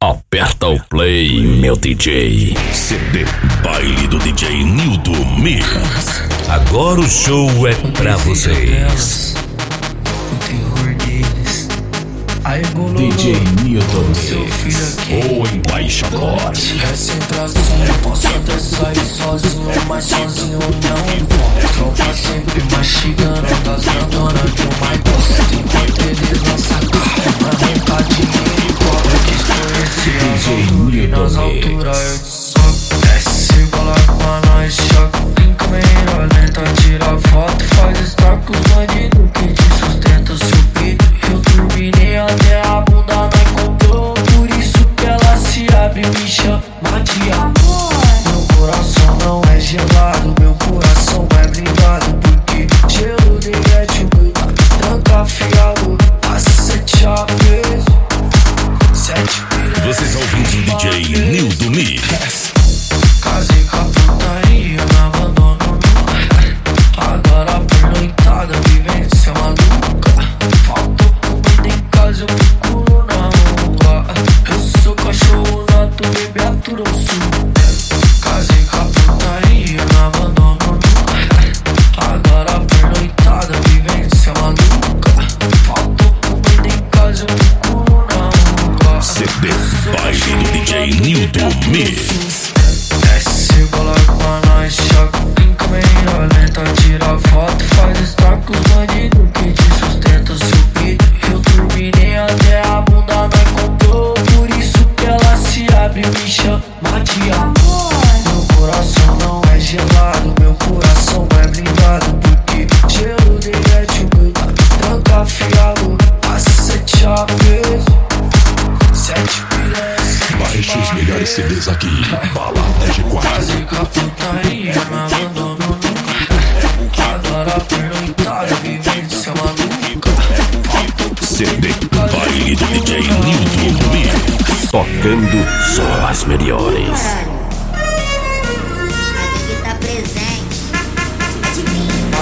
Aperta o play, meu DJ. CD Baile do DJ Nildo Mix. Agora o show é pra vocês. O terror deles. Aí bolou DJ Nildo seu filho Mix, aqui. o embaixador. É sempre assim, eu posso até sair sozinho, mas sozinho não volto. Tropa sempre mastigando das grandonas que eu mais gosto. Enquanto eles lançam carro pra arrancar dinheiro e pobre. Eu desconheci as alturas e nas alturas eu te soco. Desce, bola com nós, choque. Brinca meio lenta, tira foto, faz estar com os bandidos que te sustenta seu peito. Eu turbinei até a bunda não encontrou, por isso que ela se abre e me chama de amor. Meu coração não é gelado, meu coração é blindado, porque gelo derrete o meu trancafiado a 7 vezes. 7 vezes. Vocês ouvindo o DJ Nildo Mix. Casei com a putaria, me abandono nunca. Agora a pernoitada, vivência maluca. Faltou comida em casa, eu procuro na rua. Eu sou cachorro nato, bebê aturo sul. Casei com a putaria, me abandono nunca. Agora a pernoitada, vivência maluca. Faltou comida em casa, eu procuro na rua. CD Baile do DJ Nildo Mix. Desce, bola com nós, choque. Brinca meio lenta, tira foto, faz estar com os bandidos que te sustenta seu peito. Eu turbinei até a bunda não encontrou, por isso que ela se abre e me chama de amor. Meu coração não é gelado, meu coração é blindado, porque gelo derrete o meu trancafiado a 7 vezes. 7 vezes. Baixe os melhores CDs aqui. Balada G4. Casei com a putaria, me abandono nunca. Agora a pernoitada, vivência maluca. CD Baile do DJ Nildo Mix. Tocando só as melhores. Aqui tá presente. Adivinha?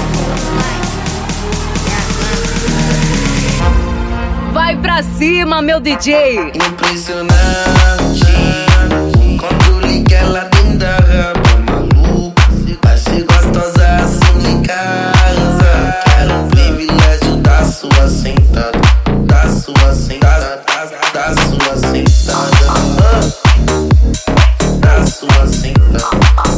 Vai pra cima, meu DJ! Impressionante. Quando liga ela dentro da raba maluca. Vai ser gostosa assim em casa. Quero o privilégio da sua sentada. Da sua sentada. Da sua sentada. Da sua sentada.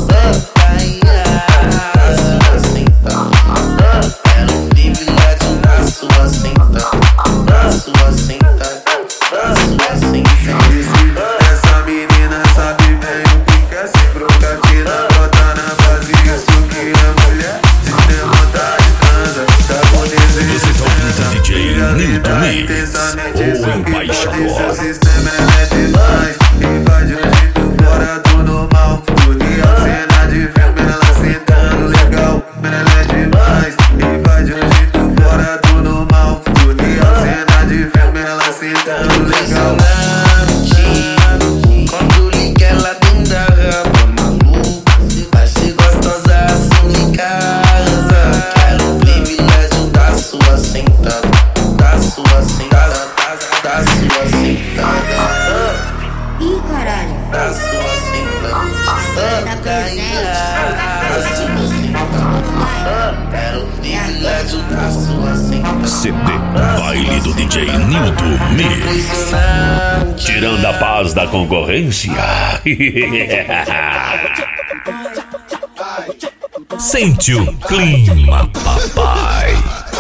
Da sua sentada. Quero o privilégio da sua sentada. Da sua sentada. Da sua sentada. Essa menina sabe bem o que quer, se procrastina, bota na vazia. Se o que é mulher, se tem vontade, transa, tá com desejo. Você tá ouvindo o DJ Nildo Mix, o embaixador. Seu sistema é demais e faz de um jeito fora do normal. Porque a cena de filme ela sentando legal. Ela é demais e faz de um jeito fora do normal. Porque a cena de filme ela sentando legal. Quando liga ela dentro da raba maluca. Vai ser gostosa assim em casa. Quero o privilégio da sua sentada. Da sua sentada. Da sua sentada. Ih, caralho. Da sua sentada. Tá presente. Da sua sentada. Quero o privilégio da sua sentada. CD Baile do DJ Nildo Mix. Tirando a paz da concorrência. Sente o clima, papai.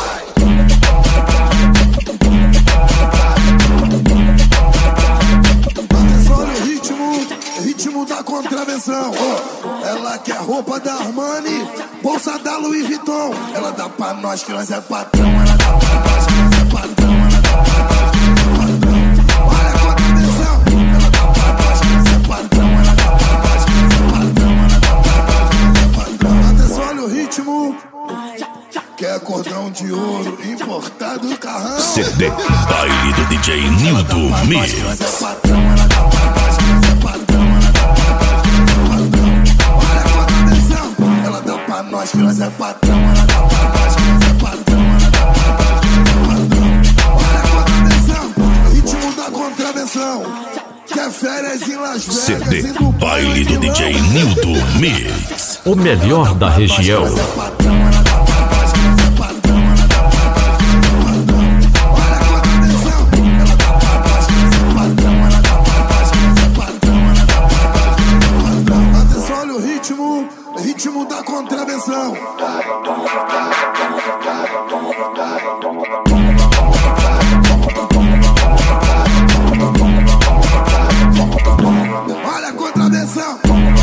Ritmo da contravenção. Ela quer roupa da Armani, bolsa da Louis Vuitton. Ela dá pra nós que nós é patrão. Ela dá pra nós que nós é patrão. Ela dá pra nós que nós é patrão. Olha a contravenção. Ela dá pra nós que nós é patrão. Ela dá pra nós que nós é patrão. Ela dá pra nós que nós é patrão. Atenção, olha o ritmo. Quer cordão de ouro importado do carrão. CD Baile do DJ Nildo Mix. Ela dá pra nós que nós é patrão. Ela dá pra nós que nós é patrão. Ela dá pra nós que nós é patrão. Ela dá pra nós que nós é patrão. Olha a contravenção. Ritmo da contravenção. Quer férias em Las Vegas, CD em Dubai, Baile do DJ Nildo Mix. O melhor da região. Atenção, olha o ritmo da contravenção. Olha a contravenção.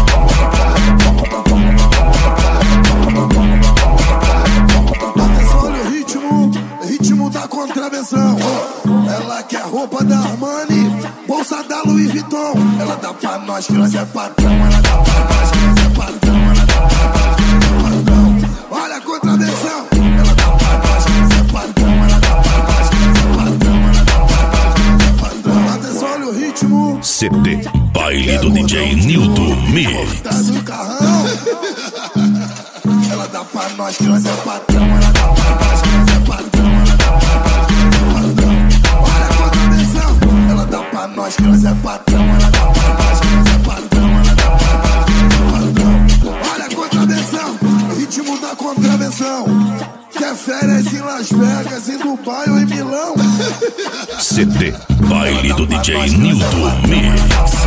Atenção, olha o ritmo da contravenção. Ela quer roupa da Armani, bolsa da Louis Vuitton. Ela dá pra nós que nós é patrão. Ela dá pra nós que nós é patrão. Ela dá pra nós que nós é patrão. Olha a contravenção. Ela dá pra nós que nós é patrão. Ela dá pra nós que nós é patrão. Ela dá pra nós que nós é patrão. Atenção, olha o ritmo. CD Baile do DJ Nildo Mix. Tá no carrão. Ela dá pra nós que nós é patrão. Ela dá pra nós que nós é patrão. Ela dá pra nós que nós é patrão. Olha a contravenção. Ela dá pra nós que nós é patrão. Ela dá pra nós que nós é patrão. Ela dá pra nós que nós é patrão. Olha a contravenção. Ritmo da contravenção. Quer férias em Las Vegas, em Dubai ou em Milão? CD Baile do DJ Nildo Mix.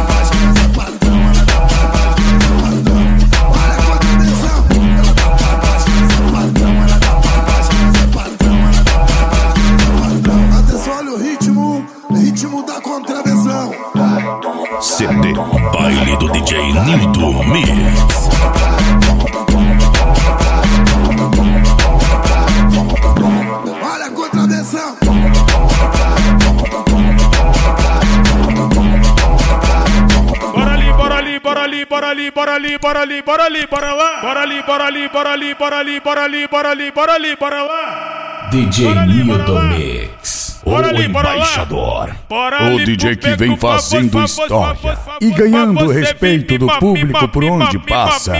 Atenção, olha o ritmo da contravenção. CD Baile do DJ Nildo Mix. Olha a contravenção. Bora ali, bora ali, bora ali, bora ali, bora ali, bora ali, bora ali, bora lá. Bora ali, bora ali, bora ali, bora ali, bora ali, bora ali, bora ali, bora lá. DJ Nildo Mix, o embaixador. O DJ que vem fazendo história e ganhando o respeito do público por onde passa.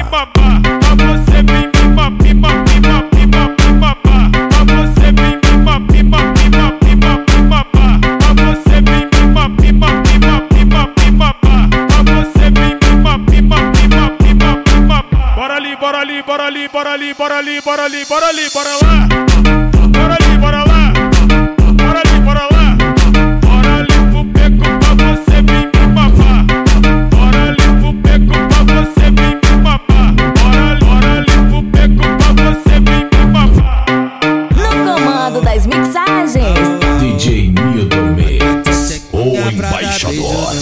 Bora ali, bora ali, bora ali, bora ali, bora ali, bora ali, bora ali, bora lá. Bora ali, bora lá. Bora ali, bora lá. Bora ali pro beco pra você vir me mamar. Bora ali pro beco pra você vir me mamar. Bora ali pro beco pra você vir me mamar. No comando das mixagens, DJ Nildo Mix, o embaixador.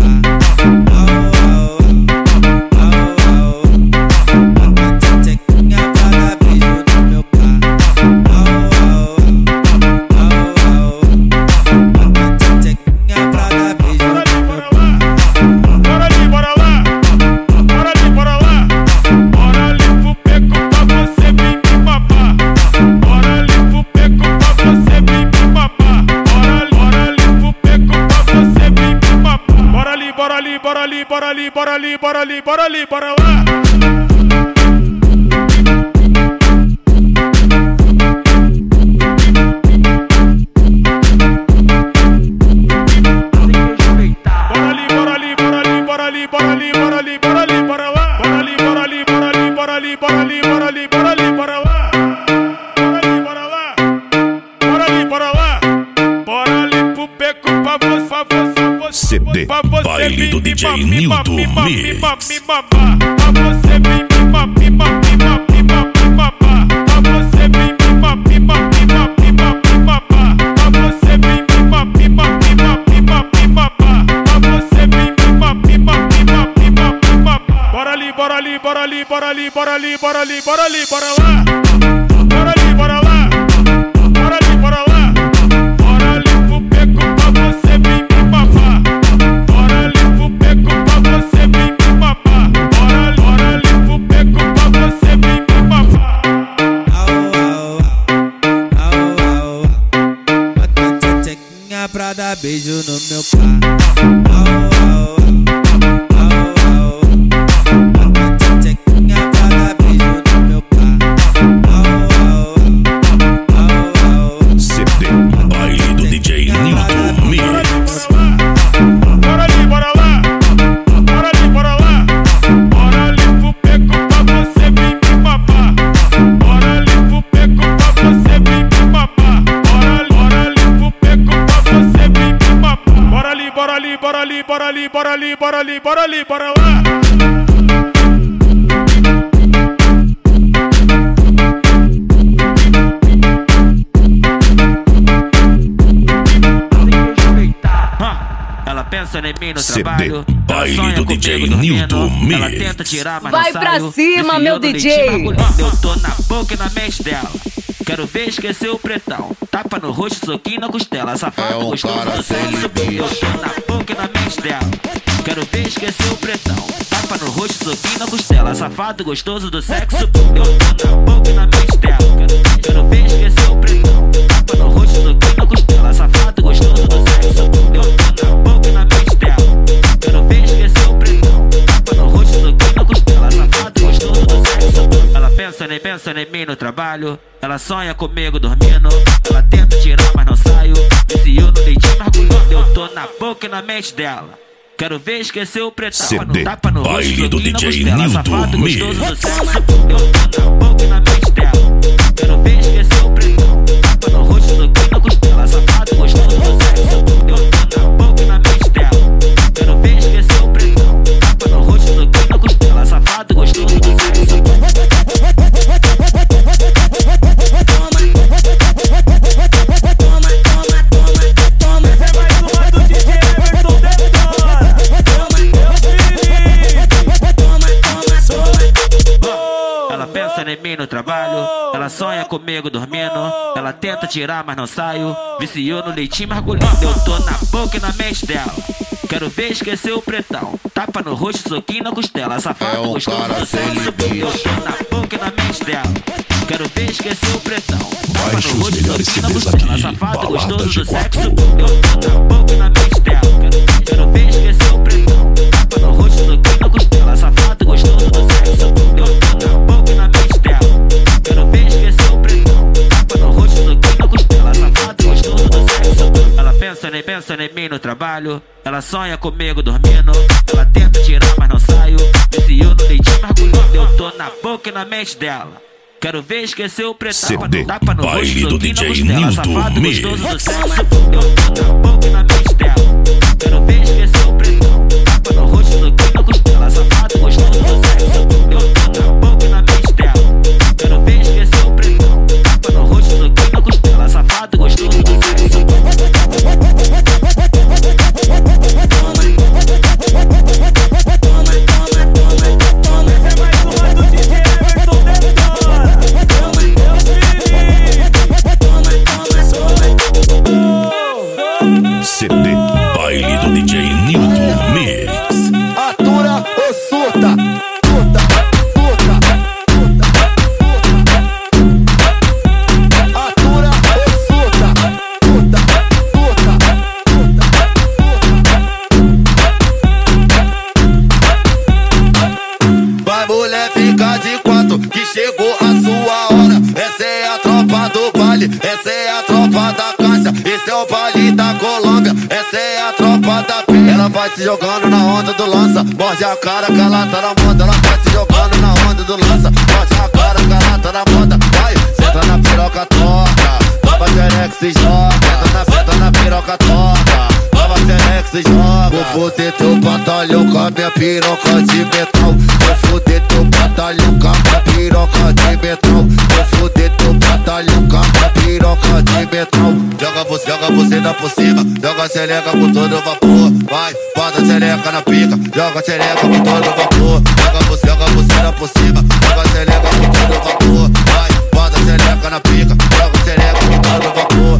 Bora ali, bora ali, bora ali, bora ali, bora lá. Bora ali, bora ali, bora ali, bora ali, bora ali, bora ali, bora ali, bora lá. Bora ali, bora ali, bora ali, bora ali, bora ali, bora ali, bora ali, bora lá. Bora ali, bora lá. Bora ali, bora lá. Bora ali pro beco pra você. CD Baile do DJ Nildo Mix. Pra você vir me mamar. Pra você vir me mamar. Pra você vir me mamar. Pra você vir me mamar. Bora ali, bora ali, bora ali, bora ali, bora ali, bora ali, bora ali, bora lá. Bora ali, bora lá. Bora ali, bora lá. Bora ali pro beco pra você vir me mamar. Bora ali pro beco pra você vir me mamar. Bora ali pro beco pra você vir me mamar. Bota tchequinha pra dar beijo no meu pá. Bota tchequinha pra dar beijo no meu pá. CD Baile do DJ Nildo Mix. Bora ali, bora lá. ali, bora ali, bora ali, bora ali, bora ali, bora lá. Ela pensa em mim no CD trabalho. Baile do DJ Nilton Mix. Ela tenta tirar, mas Vai não pra saio. cima, meu DJ. Eu tô na boca e na mente dela. Quero ver esquecer o pretão. Tapa no rosto, soquinho na costela. Safado gostoso do sexo. Eu tô na boca e na mente dela. Quero ver esquecer o pretão. Tapa no rosto, soquinho na costela. Safado gostoso do sexo. Eu tô na boca e na mente dela. Quero ver esquecer o pretão. Tapa no rosto, soquinho na costela. Safado gostoso do sexo. Eu tô na boca e na mente dela. Quero ver esquecer o pretão. Tapa no rosto, soquinho na costela. Safado gostoso do sexo. Ela pensa em mim no trabalho. Ela sonha comigo dormindo. Ela tenta tirar, mas não saio. Viciou no leitinho mergulhando. Eu tô na boca e na mente dela. Quero ver esquecer o pretão. CD Tapa no rosto, Baile do soquinho na DJ costela. Nilton Safado Mix. gostoso do sexo. Eu tô na boca e na mente dela. Quero ver esquecer o pretão. Tapa no rosto, soquinho na costela. Safado gostoso do sexo. Eu tô na boca e na mente dela. Quero ver esquecer o pretão. Tapa no rosto, soquinho na costela. Safado gostoso do sexo. Ela pensa em mim no trabalho. Ela sonha comigo dormindo. Ela tenta tirar, mas não saio. Viciou no leitinho mergulhando. Eu tô na boca e na mente dela. Quero ver esquecer o pretão. Tapa no rosto, soquinho na costela. Safado gostoso do sexo. Eu tô na boca e na mente dela. Quero ver esquecer o pretão. Tapa Baixe no os rosto, melhores soquinho na CDs costela. aqui, Safado Balada gostoso de do Quatro. sexo. Eu tô na boca e na mente dela. Quero ver esquecer o pretão. Tapa no rosto, soquinho na costela. Safado gostoso do sexo. Eu tô na boca e na mente dela. Quero ver esquecer o pretão. Tapa no rosto, soquinho na costela. Safado gostoso do sexo. Ela pensa em mim no trabalho. Ela sonha comigo dormindo. Ela tenta tirar, mas não saio. Viciou no leitinho mergulhando. Eu tô na boca e na mente dela. Quero ver esquecer o pretão. CD Tapa no rosto, Baile do soquinho na DJ costela. Nilton Safado Mix. gostoso do sexo. Eu tô na boca e na mente dela. Quero ver esquecer o pretão. Tapa no rosto, soquinho na costela. Safado gostoso do sexo. Eu tô na boca e na mente dela. Quero ver esquecer o pretão. Tapa no rosto, soquinho na costela. Safado gostoso do sexo. CD Baile do DJ Nilton Mix. Atura ou surta? Surta, surta, surta, surta. Atura ou surta? Surta, surta, surta. Vai mulher, fica de quatro que chegou a sua hora. Essa é a tropa do baile, essa é a tropa da caixa. Esse é o baile da Colômbia, essa é a tropa da P. Ela vai se jogando na onda do lança, morde a cara que ela tá na moda. Ela vai se jogando na onda do lança, morde a cara que ela tá na moda. Vai, senta na piroca, toca, toma xereca, se joga. Senta na piroca, toca, toma xereca, se joga. Vou foder teu batalhão com a minha piroca de metal. Vou foder teu batalhão com a minha piroca de metal. Vou foder teu batalhão com a minha piroca de metal. Joga você dá por cima, joga a xereca com todo vapor. Vai, bota a xereca na pica, joga a xereca com todo vapor. Joga você dá por cima, joga a xereca com todo vapor. Vai, bota a xereca na pica, joga a xereca com todo vapor.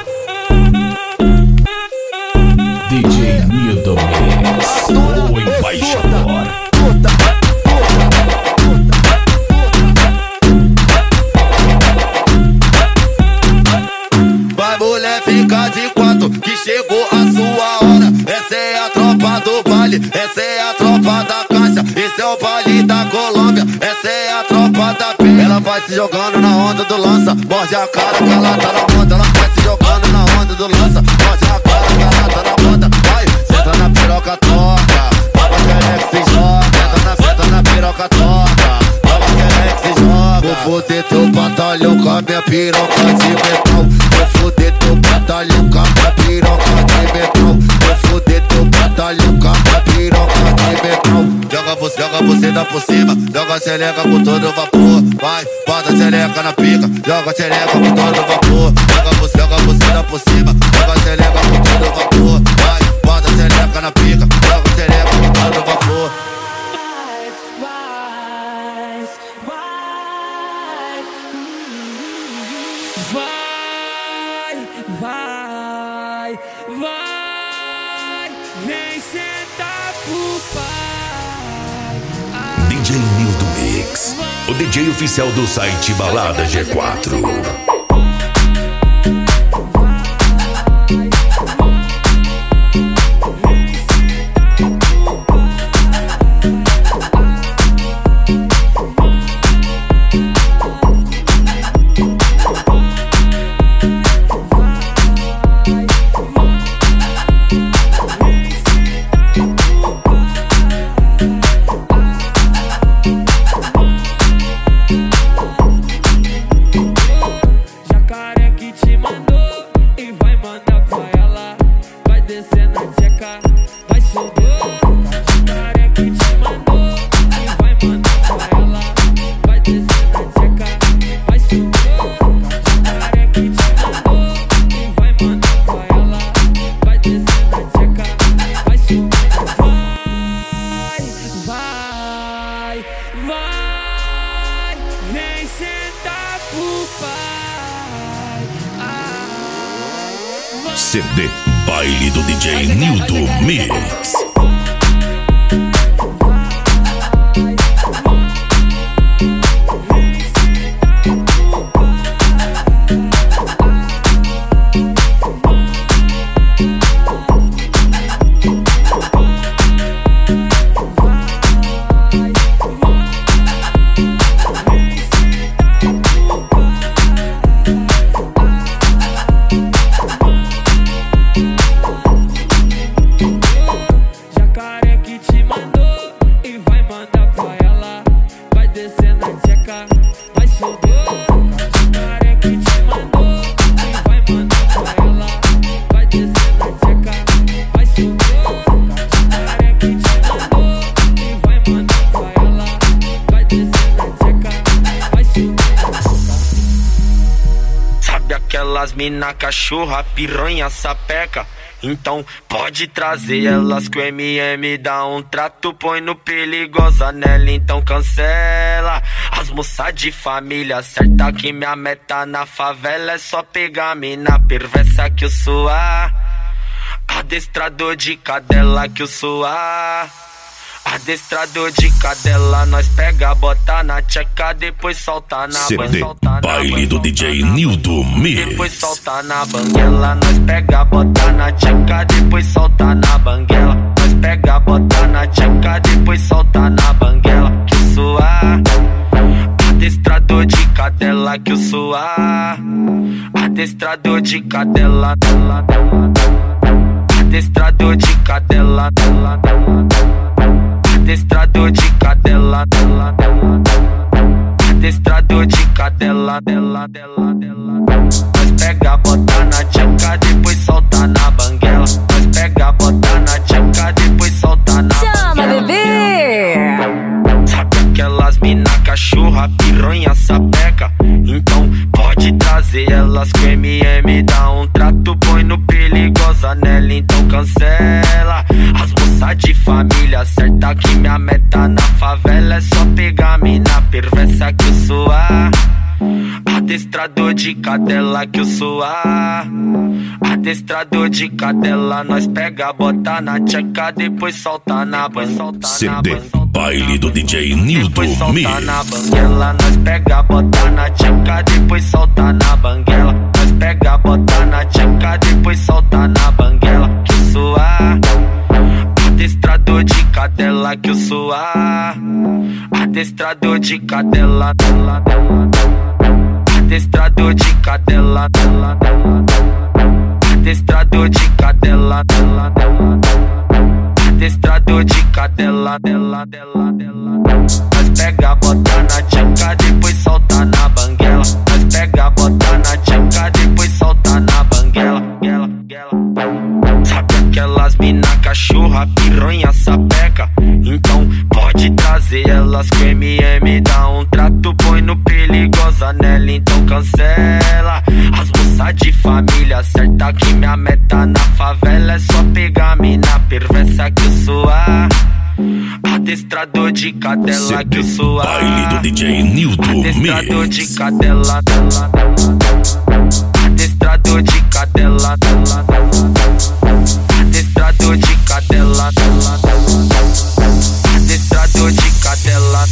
DJ Nilton Mix. O embaixador. Vai mulher, fica de quatro que chegou a sua hora. Essa é a tropa do baile, essa é a tropa da caixa. Esse é o baile da Colômbia, essa é a tropa da P. Ela vai se jogando na onda do lança, morde a cara que ela tá na moda. Ela vai se jogando na onda do lança, morde a cara que ela tá na moda. Vai, senta na piroca, toca, toma xereca, se joga. Senta na piroca, toca, toma xereca, se joga. Vou foder teu batalhão com a minha piroca de metal. Vou foder teu batalhão com a minha piroca de metal. Vou foder teu batalhão com uma piroca de metal. Joga você dá por cima, joga a xereca com todo vapor. Vai, bota a xereca na pica, joga a xereca com todo vapor. Joga você dá por cima, joga a xereca com todo vapor. Vai, bota a xereca na pica, joga a xereca com todo vapor. Vai, vem sentar pro pai. DJ Nildo Mix, o DJ oficial do site Balada G4. CD Baile do DJ Nildo Mix. Aquelas mina cachorra, piranha, sapeca. Então pode trazer elas que o MM dá um trato. Põe no perigosa nela, então cancela. As moças de família certa que minha meta na favela é só pegar mina perversa que eu sou adestrador de cadela que eu sou adestrador de cadela. Nós pega, bota na tcheca, depois solta na CD Baile do DJ Nildo Mix. Depois solta na banguela. Nós pega, bota na tcheca, depois solta na banguela. Nós pega, bota na tcheca, depois solta na banguela. Que eu sou adestrador de cadela que eu sou adestrador de cadela. Adestrador de cadela. Adestrador de cadela, adestrador de cadela, Nós pega, bota na tcheca, depois solta na banguela. Nós pega, bota na tcheca, depois solta na Chama, banguela. bebê! Sabe aquelas mina cachorra, piranha, sapeca? Então pode trazer elas que o MM dá um trato. Põe no perigosa nela, então cancela. As moças de família certa que minha meta na favela é só pegar mina perversa que eu sou adestrador de cadela que eu sou adestrador de cadela. Nós pega, bota na tcheca, depois solta na banguela. CD Baile do DJ Nildo Mix. Na banguela. Nós pega, bota na tcheca, depois solta na banguela. Nós pega, bota na tcheca, depois solta na banguela. Que eu sou adestrador de cadela que eu sou adestrador de cadela. Adestrador de cadela. Adestrador de cadela. Adestrador de cadela. Nós pega, bota na tcheca, depois solta na banguela. Nós pega, bota na tcheca, depois solta na banguela. Sabe aquelas mina cachorra, piranha, piranha sapeca. Então pode trazer elas que o MM dá um trato, põe no perigosa nela, então cancela. As moças de família certa que minha meta na favela é só pegar a mina perversa que eu sou adestrador de cadela que eu sou baile do DJ Nilton adestrador Mix. de cadela, adestrador de cadela, adestrador de cadela, adestrador de cadela.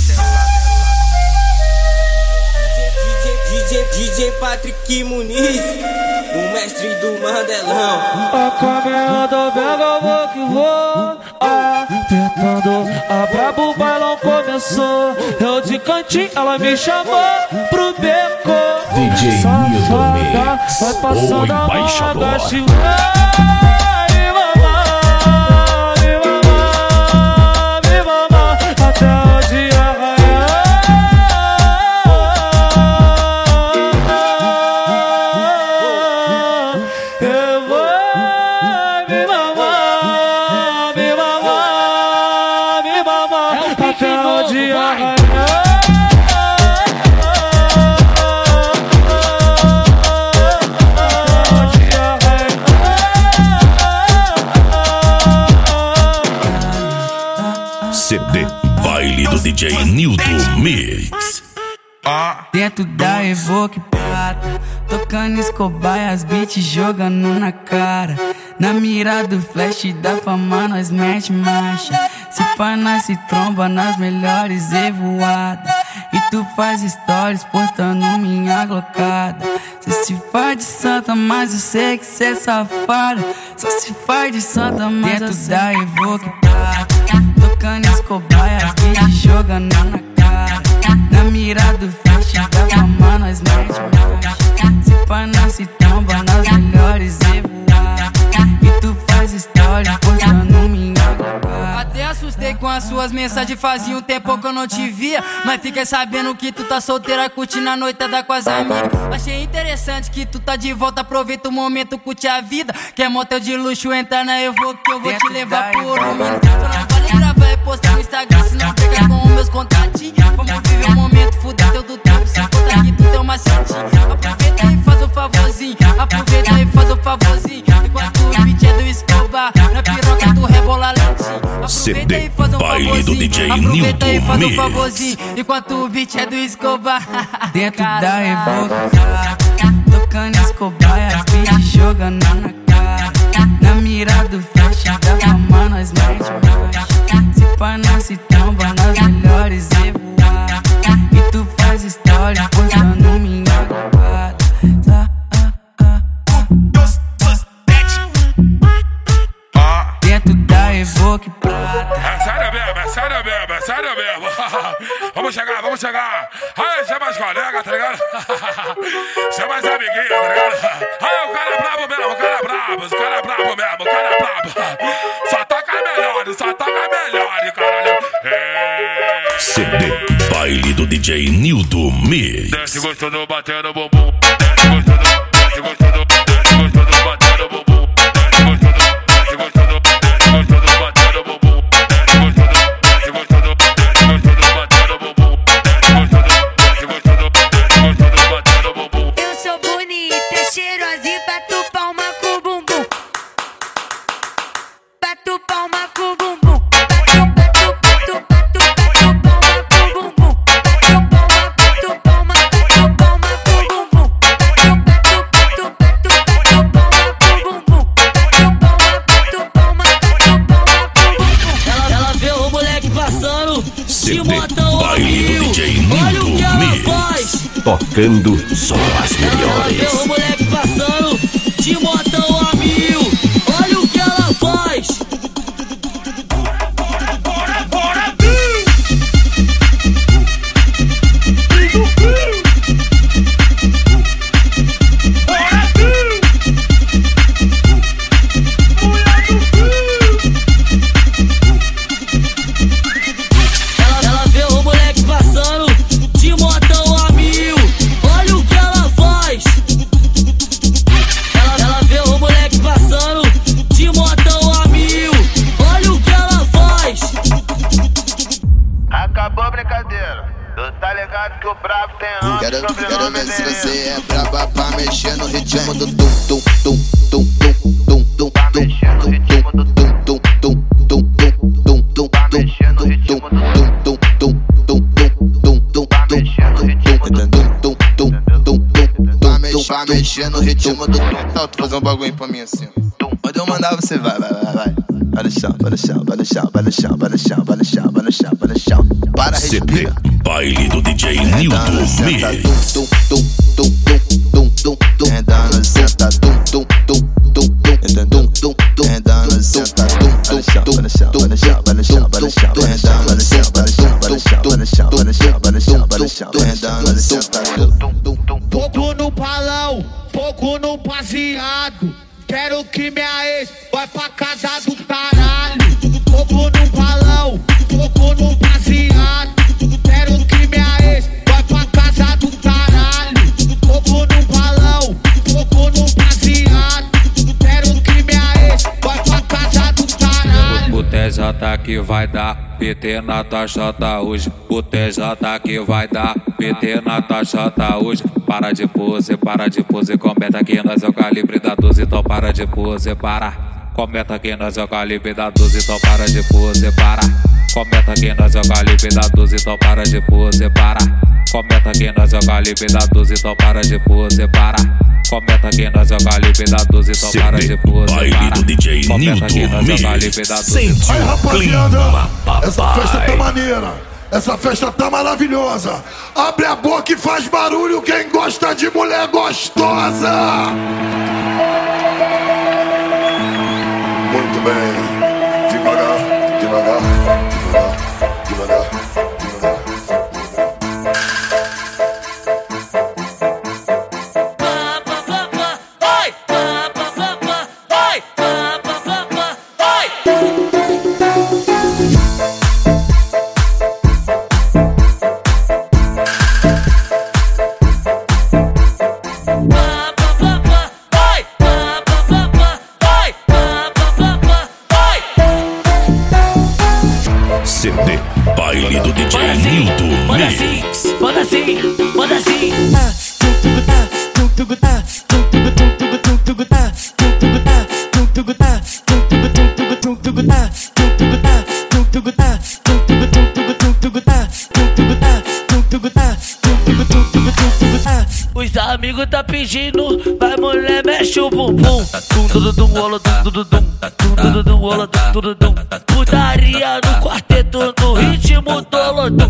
DJ Patrick Muniz, o mestre do Mandelão. A caminhada pega, vou que vou. Tentando a brabo, o bailão começou. Eu de cantinho, ela me chamou pro beco. DJ Nilton Mix, vai passando o embaixador. CD baile do DJ Nilton Mix. Dentro da Evoque prata, tocando Escobar, as beats jogando na cara. Na mira do flash da fama nós mete marcha. Se pá nós se tromba nas melhores evoadas. E tu faz stories postando minha glocada. Cê se faz de santa, mas eu sei que cê é safada. Só se faz de santa, mas dentro da Evoque prata, tocando Escobar, as beats jogando na cara. Na mira do flash da fama nós mete marcha. Se pá nós se tromba nas melhores evoadas. E tu faz história postando minha glocada. Até assustei com as suas mensagens, fazia um tempo que eu não te via. Mas fiquei sabendo que tu tá solteira, curtindo a noitada com as amigas. Achei interessante que tu tá de volta, aproveita o momento, curte a vida. Quer motel de luxo, entra na Evoque que eu vou te levar por um minuto. Só não vale gravar e postar no Instagram, se não pegar com os meus contatinhos. Vamos viver o momento, fuder teu do tempo, sem contar que tu tem uma santinha. Aproveita e faz o favorzinho, aproveita e faz o favorzinho. Enquanto o beat é do Escobar, na piroca tu rebola lentinho. Aproveita e faz um baile do DJ aproveita e faz um Nilton favorzinho, enquanto o beat é do Escobar. Dentro da Evoque, tocando Escobar, as beats jogando na cara. Na mira do flash da fama nós mete marcha. Se pá nós se tromba nas melhores evoadas. E tu faz história postando minha glocada. Dentro da Evoque prata. É sério mesmo, é sério mesmo, é sério mesmo. Vamos chegar, vamos chegar. Aí, chama as colegas, tá ligado? Chama as amiguinhas, tá ligado? Aí, o cara é brabo mesmo, o cara é brabo, o cara é brabo mesmo, o cara é brabo. Só toca melhor, caralho. CD baile do DJ Nilton Mix. Desce gostoso batendo bumbum. Desce gostoso batendo bumbum. Desce gostoso batendo bumbum. Desce gostoso batendo bumbum. Desce gostoso batendo bumbum. Eu sou bonita, cheirosa, bato palma com o bumbum. Bato palma com o bumbum. Bato palma com o bumbum. Bato palma com o bumbum. Bato palma com o bumbum. Bato palma com o bumbum. Ela vê o moleque passando de montão baile do DJ Nilton Mix. Tocando só as Ela vê melhores. o moleque passando de montão a mil. Olha o que ela faz. Ela vê o moleque passando de montão a mil. Olha o que ela faz. Ela vê o Quero ver se você é braba pra mexer no ritmo do tum tum tum tum tum tum tum tum pra mexer no ritmo do tum. Tu fazer um bagulho pra mim assim. Quando eu mandar você vai. Vai no chão, vai no chão, vai no chão, vai no chão, vai no chão, vai no chão, vai no chão, vai no chão. Para, respira. Baile do DJ Nilton Mix. Andando, senta, tum. Andando, senta, vai no chão, vai no chão, vai no chão, vai no chão, vai no chão. Andando, senta, vai no chão, vai no chão, vai no chão, vai no chão, vai no chão, vai no chão. Andando, senta, pouco no palão, pouco no baseado. Quero que minha ex vai pra casa do caralho. Pouco no balão, pouco no baseado. Quero que minha ex vai pra casa do caralho. Pouco no balão, pouco no baseado. Quero que minha ex vai pra casa do caralho. O TJ que vai dar PT na taxota hoje. O TJ que vai dar PT na taxota hoje. Para de pose, comenta que nós é o calibre da 12, então para de pose, para. Comenta que nós é o calibre da 12, então para de pose, para. Comenta que nós é o calibre da 12, então para de pose, para. Comenta que nós é o calibre da 12, então para de pose, para. Comenta que nós é o calibre da 12, então para de pose, Baile do DJ Nilton Mix. Sente o clima, papai. Essa festa tá maneira. Essa festa tá maravilhosa. Abre a boca e faz barulho quem gosta de mulher gostosa. Muito bem. Devagar. CD Baile do DJ Nilton Mix. Manda assim. Os amigos tá pedindo, vai mulher, mexe o bumbum. Putaria no quarteto, no ritmo dolodum.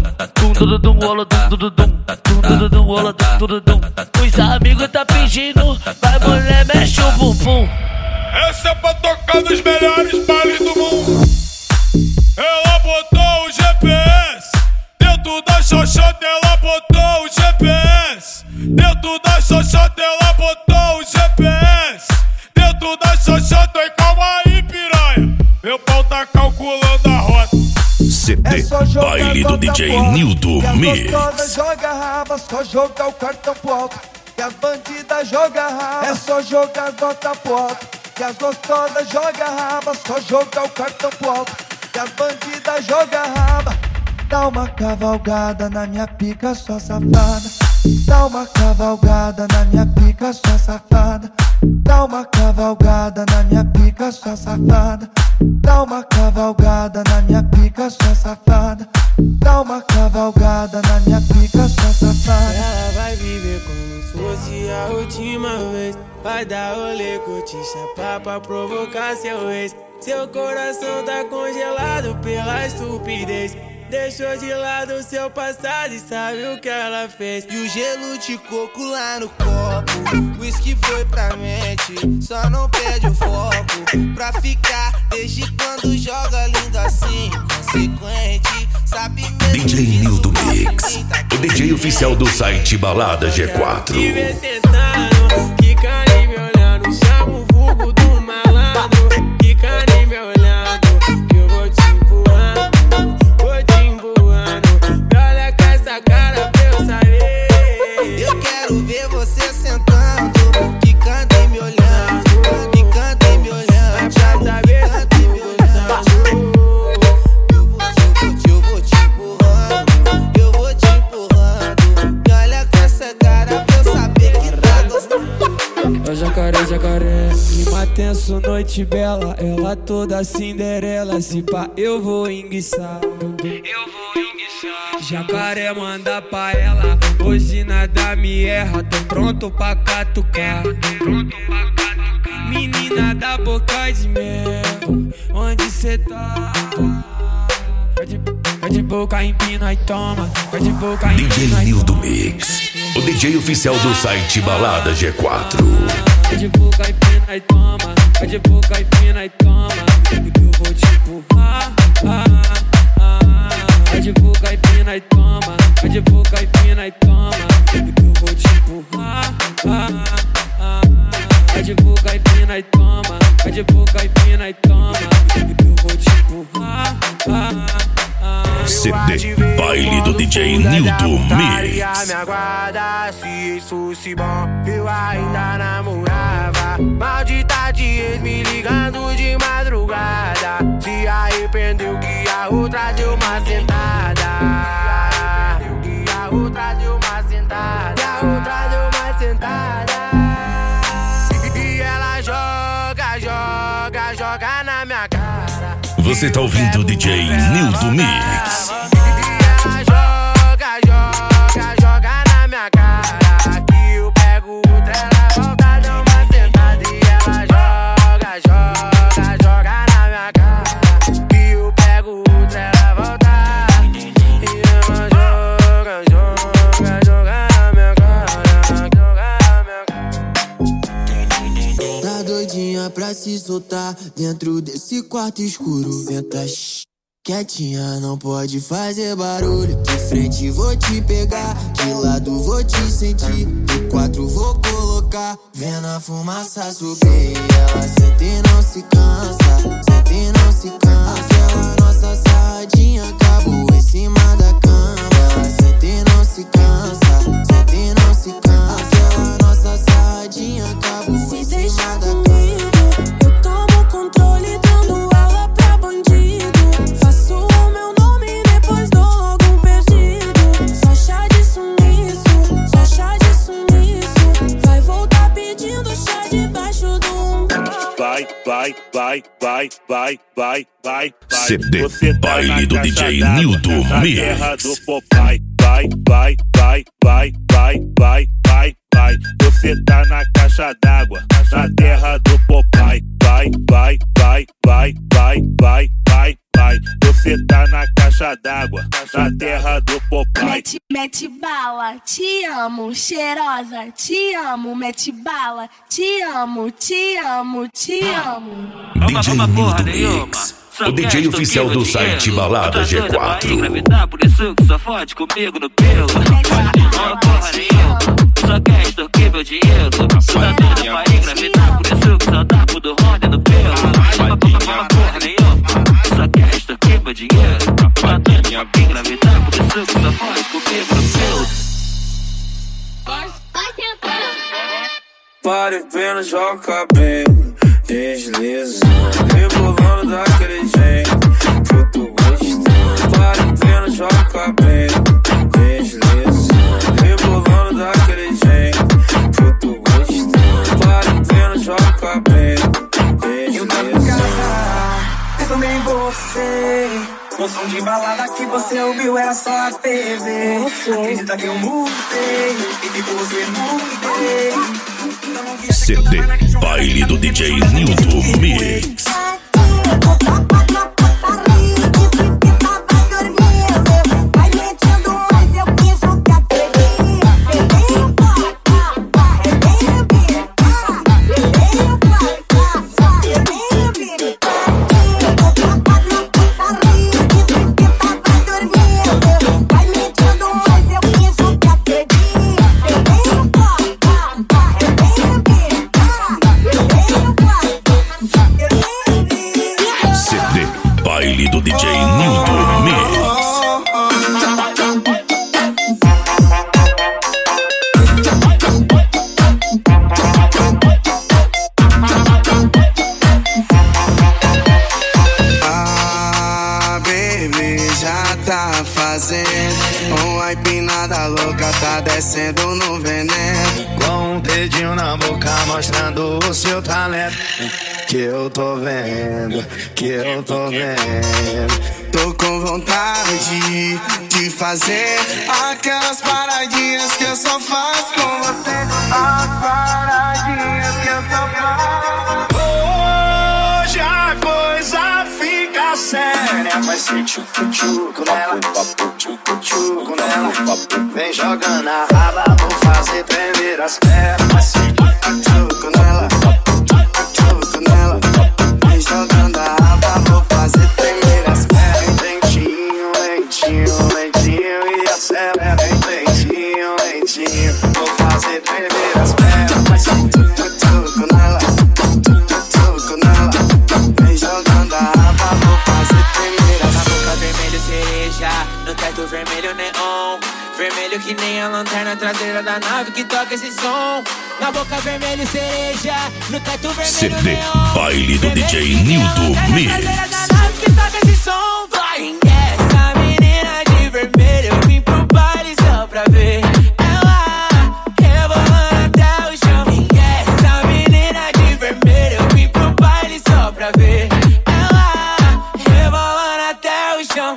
Os amigos tá pedindo, vai mulher, mexe o bumbum. Essa é pra tocar nos melhores bailes do mundo. Ela botou o GPS dentro da xoxota, ela botou o GPS dentro da xoxota, ela botou o GPS dentro da xoxota. E calma aí, piranha, meu pau tá calculando a rota. CD Baile do DJ Nilton Mix. Joga raba, só jogar o cartão pro alto. Que as bandidas joga raba, é só jogar nota pro alto. Que as gostosas joga raba, só jogar o cartão pro alto. Que as bandidas joga raba. Dá uma cavalgada na minha pica, sua safada. Dá uma cavalgada na minha pica, sua safada. Dá uma cavalgada na minha pica, sua safada. Dá uma cavalgada na minha pica, sua safada. Dá uma cavalgada na minha pica, sua safada. Ela vai viver como se fosse a última vez. Vai dar rolê, curtir, chapar pra provocar seu ex. Seu coração tá congelado pela estupidez. Deixou de lado o seu passado e sabe o que ela fez. E o gelo de coco lá no copo, whisky foi pra mente, só não perde o foco. Pra ficar, desde quando joga lindo assim, consequente. Sabe mesmo DJ Nilton Mix, o DJ oficial do site Balada G4. Me vê sentando, fica ali me olhando, chama o vulgo do malandro. Fica ali me olhando, que eu vou te empurrando. Cara pra eu saber. Eu quero ver você sentando, quicando e me olhando, quicando e me olhando. Pra saber se tu gostando. Eu vou te empurrando, eu vou te empurrando. E olha com essa sou noite bela, ela toda Cinderela. Se pá, eu vou enguiçar. Jacaré manda pra ela, hoje nada me erra. Tô pronto pra catucar. Menina da boca de mel, onde cê tá? Vai de boca, empina e toma. Vai de boca, empina DJ e toma. Nildo Mix, o DJ oficial do site Balada G4. Vai de boca, empina e toma. Vai de boca, empina e toma. Eu vou te empurrar. Vai de boca, empina e toma. Vai de boca, empina e toma. Eu vou te empurrar. Vai de boca, empina e toma. Vai de boca, empina e toma. Eu vou te empurrar. CD Baile do DJ Nildo Mix. Me aguarda, se isso se bom, eu ainda namorava. Maldita de ex me ligando de madrugada. Se arrependeu que a outra deu uma sentada. Que a outra deu uma sentada. Que a outra deu uma sentada. E ela joga na minha cara. Você tá ouvindo o DJ Nildo Mix. Joga na minha cara. Que eu pego outra, ela volta, dá uma sentada. E ela joga na minha cara. Que eu pego outra, ela volta. E ela joga na minha cara. Joga na minha cara. Tá doidinha pra se soltar dentro desse quarto escuro. Senta quietinha, não pode fazer barulho. De frente vou te pegar, de lado vou te sentir. De quatro vou colocar, vendo a fumaça subir. Ela sente e não se cansa, sente e não se cansa. Ela nossa sarradinha acabou em cima da cama. Ela sente e não se cansa, sente e não se cansa. Ela nossa sarradinha acabou em cima da cama. Eu tomo controle dando aula pra bandido. Faço o meu nome e depois dou logo um perdido. Só chá de sumiço, só chá de sumiço. Vai voltar pedindo chá debaixo do umbigo. Vai. CD Baile do DJ Nildo Mix. Vai. Você tá na caixa d'água, na terra do Popeye. Vai. Você tá na caixa d'água, na terra do Popeye. Mete bala, te amo, cheirosa, te amo, mete bala, te amo, te amo, te amo. DJ Nildo Mix, o DJ oficial do site Balada G4. Por isso que só fode comigo no pelo. Não porra nenhuma, só quer extorquir meu dinheiro. Tu tá doida pra engravidar, por isso que só dá pro do Honda no pelo. Porra nenhuma, só quer extorquir meu dinheiro. Tu tá doida pra engravidar, por isso que só fode comigo no pelo. Pare apenas, joga o cabelo, deslizando, rebolando daquele jeito que eu tô gostando. Pare apenas, joga o cabelo, deslizando, rebolando daquele jeito que eu tô gostando. Pare apenas, joga o cabelo, deslizando. Penso bem em você, o som de balada que você ouviu era só a TV. Acredita que eu mudei e que você mudei. CD Baile do DJ Nildo Mix. Baile do DJ Nildo Mix. Ah, baby, já tá fazendo uma empinada louca, tá descendo no veneno. Com um dedinho na boca mostrando o seu talento. Que eu tô vendo, que eu tô vendo. Tô com vontade de fazer aquelas paradinhas que eu só faço com você. As paradinhas que eu só faço. Hoje a coisa fica séria. Vai ser tchucu-tchucu nela, tchucu-tchucu nela. Vem jogando a raba, vou fazer tremer as pernas. Vai ser tchucu-tchucu nela, tchucu-tchucu nela. Vem jogando a raba, vou fazer tremer as pernas. Lentinho, lentinho, lentinho e acelera. Lentinho, lentinho, vou fazer tremer as pernas. Vai ser tchucu-tchucu nela, tchucu-tchucu nela. Vem jogando a raba, vou fazer tremer as pernas. Na boca vermelho cereja, no teto vermelho neon. Vermelho que nem a lanterna traseira da nave que toca esse som. Na boca vermelho cereja, no teto vermelho CD neon. Baile do DJ Nildo Mix. Que toca esse som, vai. Essa menina de vermelho, eu vim pro baile só pra ver ela rebolando até o chão. Essa menina de vermelho, eu vim pro baile só pra ver ela rebolando até o chão.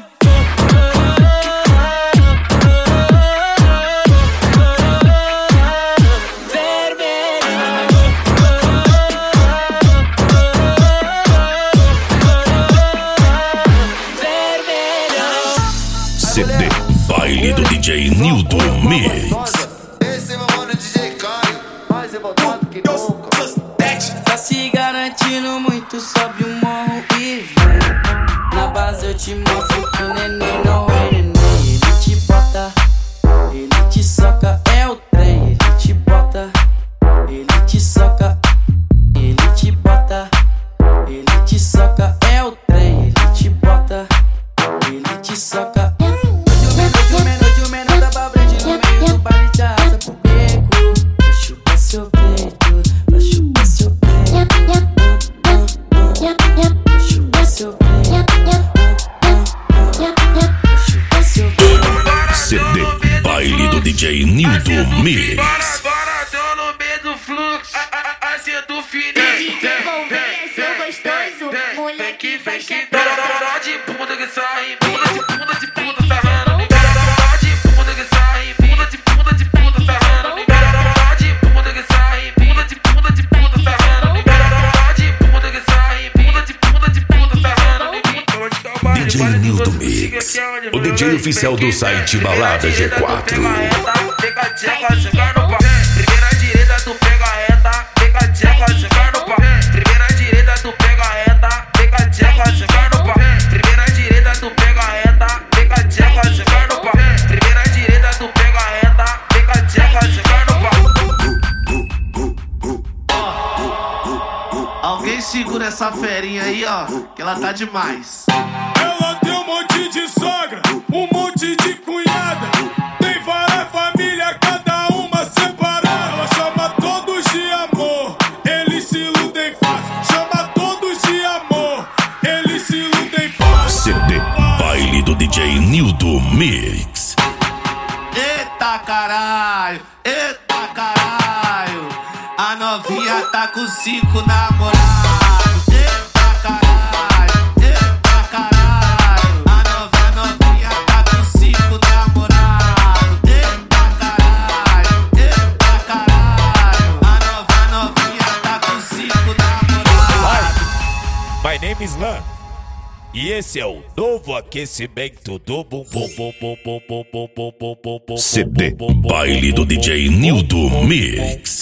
CD Baile do DJ Nildo Mix. Esse é meu mano DJ Caio, mais revoltado que nunca. Tá se garantindo muito, sobe o morro e vem. Na base eu te mostro que o neném não é neném. Ele te bota, ele te soca, é o trem. Ele te bota, ele te soca, ele te bota, ele te soca, é o trem. Ele te bota, ele te soca. Hoje o menor da Babrande no meio do baile de asa pro beco. Vai chupar seu peito, vai chupar seu peito. Vai chupar seu peito. CD Baile do DJ Nildo Mix. Agora tô no meio do fluxo, assim do fininho. Seu gostoso, moleque vai chegar. Dó de bunda que sai, bunda de puta sarrando. Dó de bunda que sai, bunda de puta sarrando. Dó de bunda que sai, bunda de puta sarrando. Dó de bunda que sai, bunda de puta sarrando. DJ Nildo Mix, o DJ oficial do site Balada G4. Primeira direita, tu pega a reta, pega a tcheca, jogar no pau. Primeira direita, tu pega a reta, pega a tcheca, jogar no pau. Primeira direita, tu pega a reta, pega a tcheca, jogar no pau. Primeira direita, tu pega a reta, pega a tcheca, jogar no pau. Alguém segura essa ferinha aí, ó, que ela tá demais. Ela tem um monte de sogra, um monte de cunhada. Tem várias famílias, cada uma separada. Ela chama todos de amor, eles se iludem fácil. Chama todos de amor, eles se iludem fácil. CD Baile do DJ Nildo Mix. Eita caralho, eita caralho. A novinha tá com 5 namorados. Eita caralho, eita caralho. A novinha tá com 5 namorados. Eita caralho, eita caralho. A novinha tá com 5 namorados. My name is Lan. E esse é o novo aquecimento do bumbum. CD Baile do DJ Nildo Mix.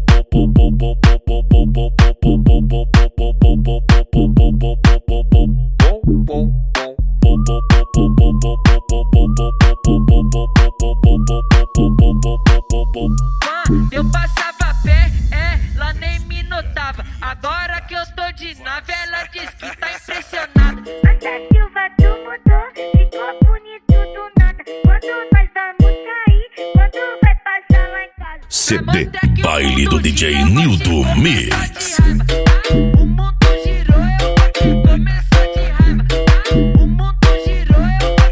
Eu passava pé, ela nem me notava. Agora que eu tô de nave, ela diz que tá impressionada. Essa Silva tu mudou, ficou bonito do nada. Quando nós vamos sair, quando vai passar lá em casa. CD Baile do DJ Nildo Mix. O mundo girou, eu começou de raiva. O mundo girou, eu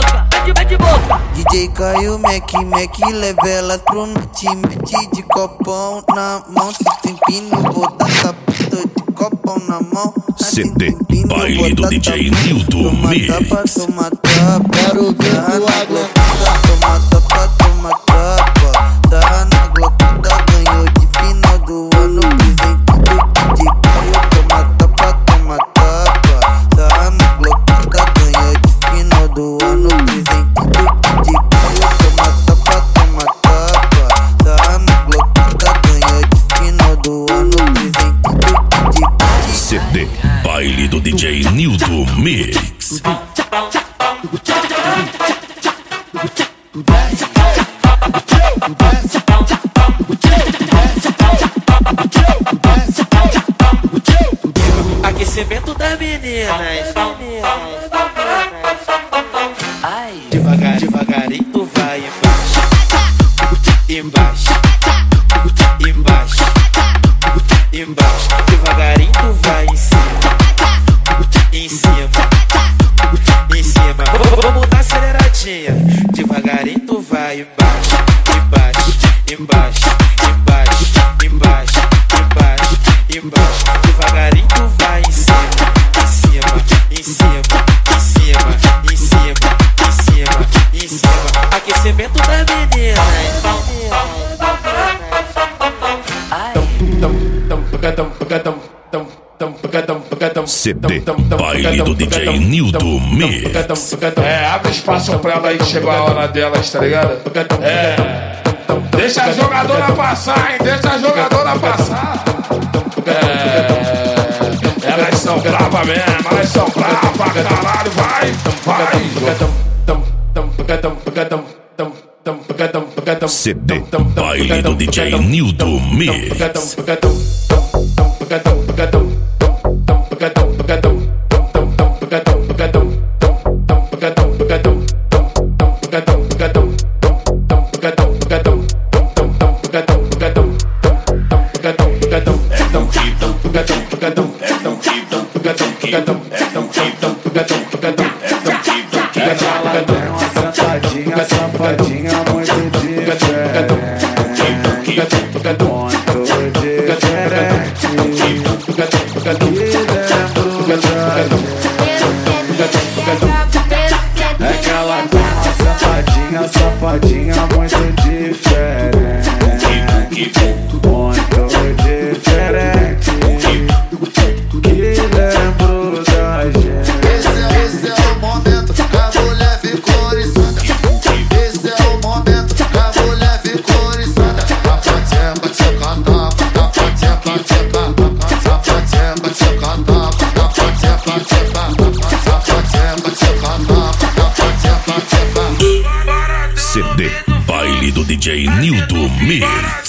boca, vai de boca. DJ Caio, Mac, leva elas pro time de copão na mão. Se tem pino, vou dar sapato de copão na mão. CD Baile do DJ Nilton Mix. Toma tapa, quero ver na glocada. Toma tapa, toma tapa. Tá na glocada, ganhou de final do ano. Presente do DJ Caio. Toma tapa, toma tapa. Tá na glocada, ganhou de final do ano. Presente do DJ Caio. Toma tapa, toma tapa. Tá na glocada, ganhou de final do ano. Presente do DJ Caio. CD Baile do DJ Nilton Mix. Aquecimento das meninas. Ai, devagarinho tu vai embaixo, embaixo, embaixo, embaixo. Devagarinho tu vai em cima, em cima, em cima. Vamos dar aceleradinha. Devagarinho tu vai embaixo, embaixo, embaixo, embaixo, embaixo, embaixo, embaixo. Devagarinho tu vai em cima, em cima, em cima, em cima, em cima, em cima, em cima. Aquecimento CD Baile do DJ Nildo Mix. Abre espaço pra ela aí, chegou a hora delas, tá ligado? Deixa a jogadora passar, hein? Deixa a jogadora passar. Elas são bravas mesmo, elas são bravas, caralho, vai. CD Baile do DJ Nildo Mix. Safadinha, safadinha, muito diferente. É que ela tem uma safadinha, safadinha, muito diferente. Muito diferente. Que lembro da gente. Esse é o momento que a mulher ficou oriçada. Esse é o momento que a mulher ficou oriçada. CD Baile do DJ Nildo Mix.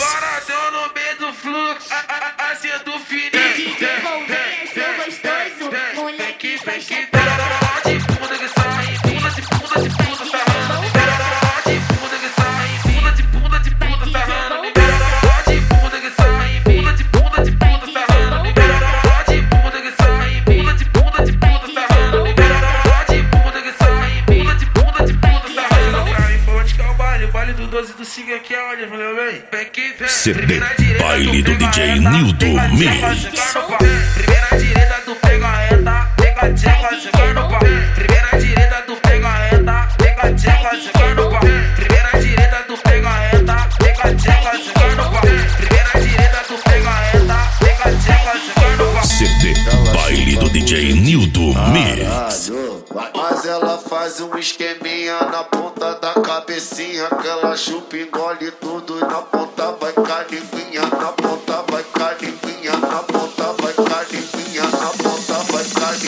CD Baile do DJ Nildo Mix. Primeira direita do pega reta, pega tcheca, chega no pau. Primeira direita do pega reta, pega tcheca, chega no pau. Primeira direita do pega reta, pega tcheca, chega no pau. Primeira direita do pega reta, pega tcheca, chega no pau. CD Baile do DJ Nildo Mix. Mas ela faz um esqueminha na ponta da cabecinha, que ela chupa e engole tudo. Na ponta vai carimbinha, na ponta vai carimbinha, na ponta vai carimbinha, na ponta vai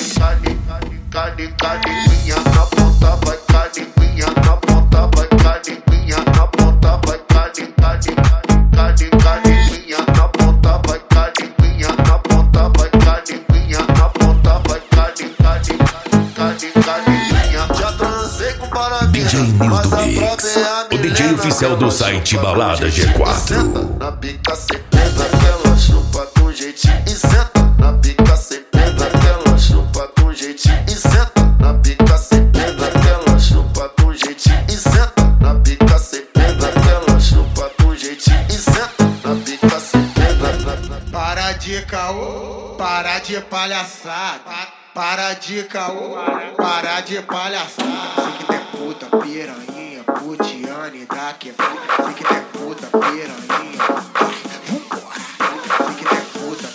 carimbinha, na ponta vai carimbinha, na ponta vai carimbinha, na ponta vai carimbinha, na ponta vai carimbinha, na ponta vai carimbinha, na ponta vai carimbinha. Já transei com parabéns. DJ Nildo Mix, o DJ oficial do site Balada G4. Na pica cê pega, que ela chupa com jeitinho e senta. Na pica cê pega, que ela chupa com jeitinho e senta. Na pica cê pega, que ela chupa com jeitinho e senta. Na pica cê pega, que ela chupa com jeitinho e senta. Na pica cê pega. Para de caô, para de palhaçada. Para de caô, para de palhaçada. Se que tem puta, piranha, putiane, dá que se que tem puta, piranha, vambora. Se que tem puta,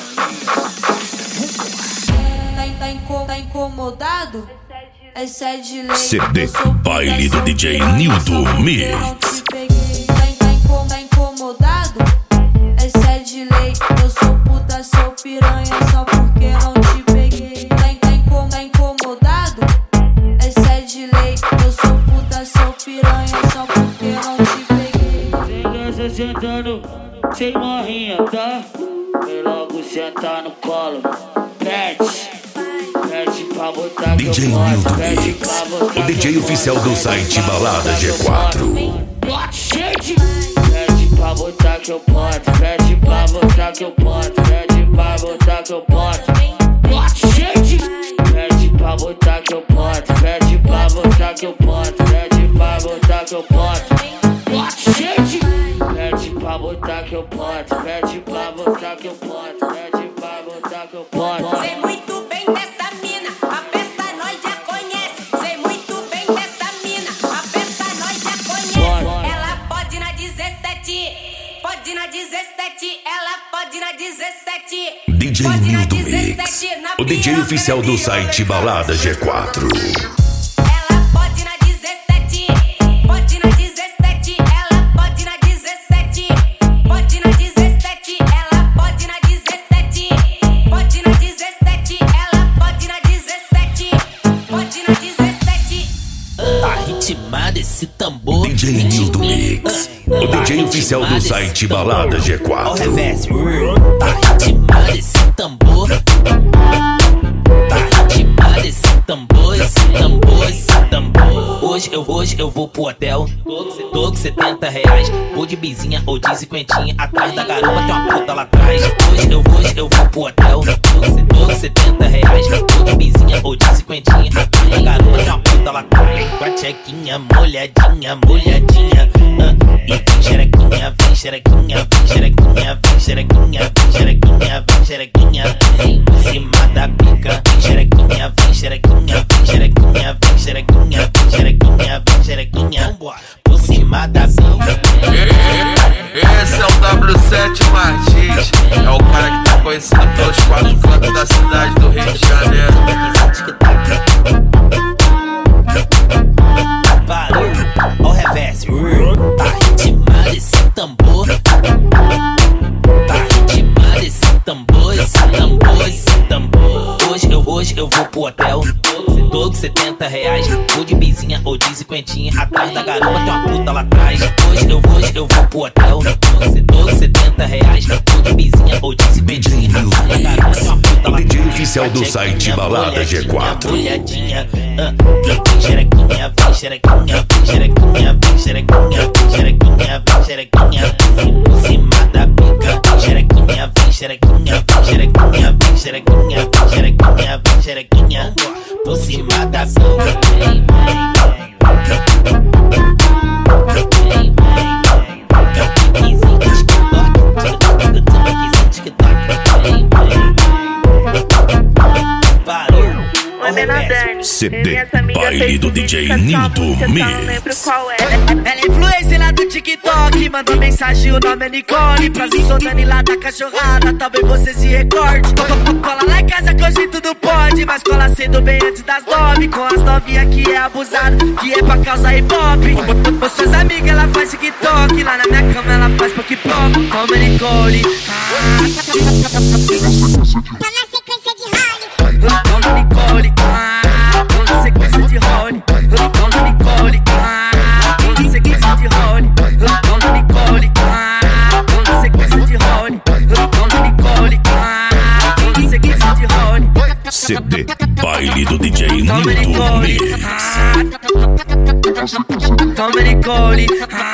piranha, tá incomodado? Essa é de lei. CD Baile do DJ Nildo Mix. Tá incomodado? Essa é de lei. Eu sou puta, sou piranha, só porque não te peguei. Tá incomodado? Essa é de lei. Eu sou puta, sou piranha, só porque não te peguei. Sem graça sentando, sem morrinha, tá? Vem logo sentar no colo. Pede pra botar DJ Nildo Mix, o DJ oficial do site Balada G4. Pede pra botar que eu boto, pede pra botar que eu boto, pede pra botar que eu boto. Pede pra botar que eu boto, pede pra botar que eu boto, pede pra botar que eu boto. Pede pra botar que eu boto, pede pra botar que eu boto, pede pra botar que eu boto. Sei muito bem dessa mina, a besta nós já conhece. Sei muito bem dessa mina, a besta nós já conhece. Ela pode na 17, pode na 17, ela pode na 17. DJ Nildo Mix, o DJ oficial do site Balada G4. Ela pode na 17, pode na 17, ela pode na 17, pode na 17, ela pode na 17, pode na 17, ela pode na 17, pode na 17. Tá ritmado esse tambor. DJ Nildo Mix, o DJ oficial do site Balada G4. Tá ritmado esse tambor. Tá ritmado esse tambor, esse tambor, esse tambor. Hoje eu vou pro hotel. Tô com 70 reais. Vou de bizinha ou de 50. Atrás da garupa tem uma puta lá atrás. Hoje eu vou pro hotel. Tô com 70 reais. Vou de bizinha ou de 50. Atrás da garupa tem uma puta lá atrás. Com a tchequinha molhadinha, molhadinha. E vem xerequinha, vem xerequinha, vem xerequinha, vem xerequinha, vem xerequinha, vem xerequinha. Vem por cima da pica. Vem xerequinha, vem xerequinha, vem xerequinha, vem xerequinha, vem xerequinha, vem xerequinha. Por cima da pica. Esse é o W7 Martins. É o cara que tá conhecido pelos 4 cantos da cidade do Rio de Janeiro. Parou, ó o reverse. Tá ritmado esse tambor. Tá ritmado esse tambor, esse tambor, esse tambor. Hoje eu vou pro hotel. Tô com 70 reais. Vou de bizinha ou de 50. Atrás da garupa tem uma puta lá atrás. Hoje eu vou pro hotel. Tô com 70 reais. Vou de bizinha ou de 50. Atrás da garupa tem uma puta lá atrás. DJ oficial do site Balada G4. Molhadinha, vem xerequinha, vem xerequinha, vem xerequinha, vem xerequinha, vem xerequinha, vem xerequinha. Por cima da pica. Vem xerequinha, vem xerequinha, vem xerequinha, vem xerequinha, vem xerequinha, vem xerequinha. Por cima da pica. CD Baile do DJ Nildo Mix. Ela é influencer lá do TikTok. Mandou mensagem, o nome é Nicole. Prazer soltando lá da cachorrada, talvez você se recorde. Cola lá em casa que hoje tudo pode, mas cola cedo bem antes das 9. Com as novinhas que é abusado, que é pra causar hip hop. Com suas amigas ela faz TikTok. Lá na minha cama ela faz pop. Toma Nicole. Tá na sequência de rally. Toma Nicole. Toma sequência de rally. Toma Nicole. Toma sequência de rally. Toma Nicole. Toma sequência de rally. Toma Nicole. Toma sequência de rally. CD Baile do DJ Nildo Mix. Toma Nicole.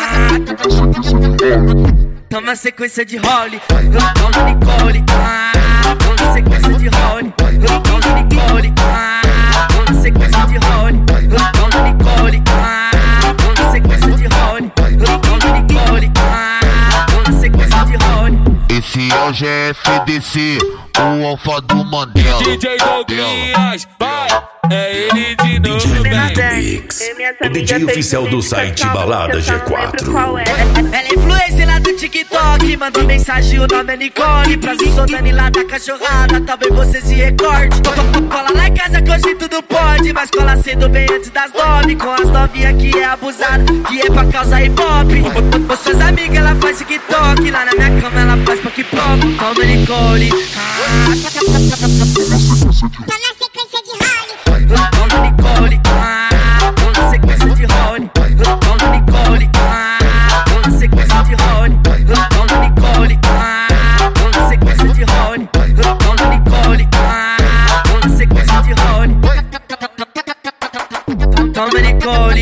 Toma sequência de role. Toma Nicole. Toma sequência de role. Toma Nicole. Toma sequência de role. Toma Nicole. Toma sequência de role. Toma Nicole. Toma sequência de role. Esse é o GFDC, o alfa do Mandela. DJ Douglas, vai, é ele de novo, DJ Nildo Mix, o DJ oficial do site Balada G4. Ela é influencer lá do TikTok. Mandou mensagem, o nome é Nicole. Prazer soltando lá da cachorrada, talvez você se recorde. Cola lá em casa que hoje tudo pode, mas cola cedo bem antes das 9. Com as novinhas que é abusado, que é pra causar hip hop. Com suas amigas ela faz TikTok. Lá na minha cama ela faz pop. Toma Nicole. Tá na sequência de rally. Toma Nicole. Toma sequência de rally. Toma Nicole. Toma sequência de rally. Toma Nicole. Toma sequência de rally. Toma Nicole. Toma sequência de rally. Toma Nicole.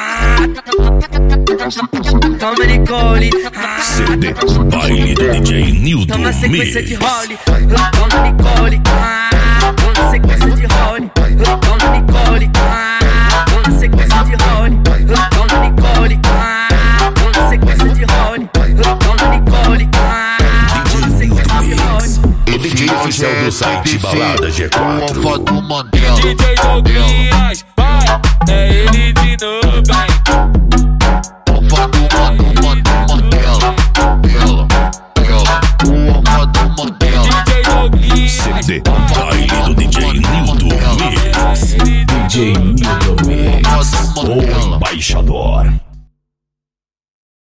Toma Nicole. CD Baile do DJ Nildo Toma sequência Mix. de role. Toma Nicole. Toma sequência de role. Toma Nicole. Toma sequência de role. Toma Nicole. Toma sequência de role. Toma Nicole. Toma sequência de role. O DJ oficial do site Balada G4. Alfa do Mandela. DJ Douglas, vai, é ele de novo, Alfa do Mandela. O alfa do Mandela. CD Baile do DJ DJ Nilton Mix, o embaixador.